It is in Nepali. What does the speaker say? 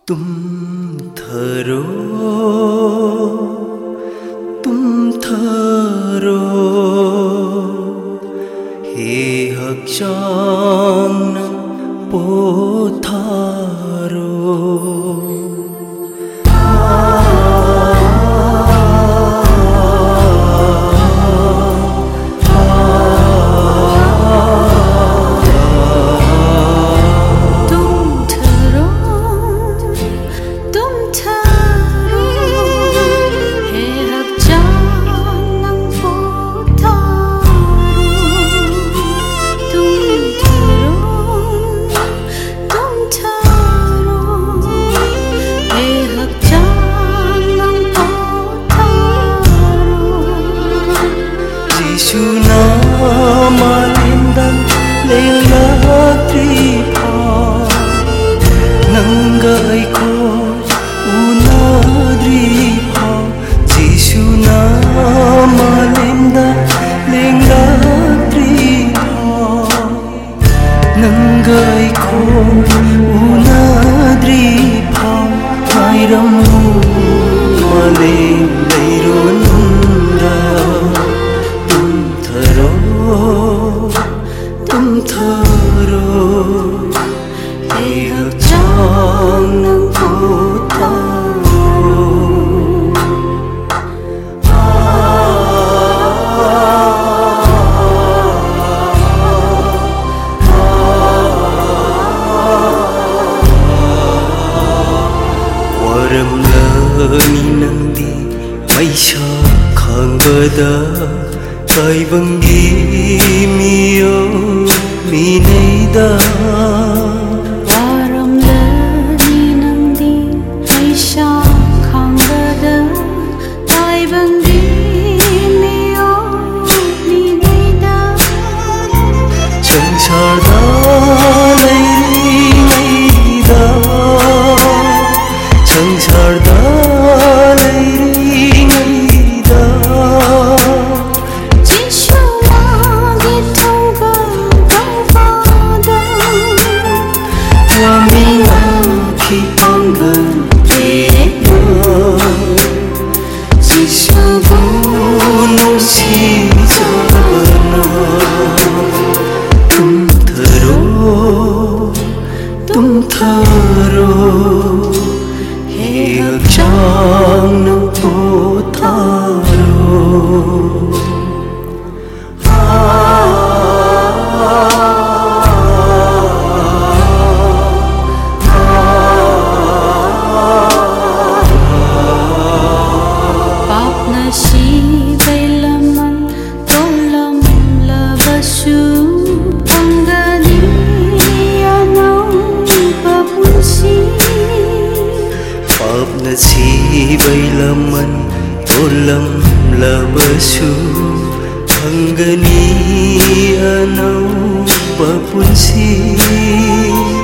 तुम थरो तुम थरो हे हक्चांग पोथारो Malindan lela tripa nangai ko unadripa Jisu na malindan lela tripa nangai ko unadripa mairam maling leironda तुम थरो हे हक्चांग पोथारो waram lani nangdi maisha khangada Taibangi miyo minida Waram lani nangdi Aisha khangada Taibangi miyo minida Changsarda leiri leida Changsarda तुम थरो हे हक्चांग पोथारो Pap nasibai laman tolam labasu panggani Pap nasibai laman tolam labasu panggani anau bapunsi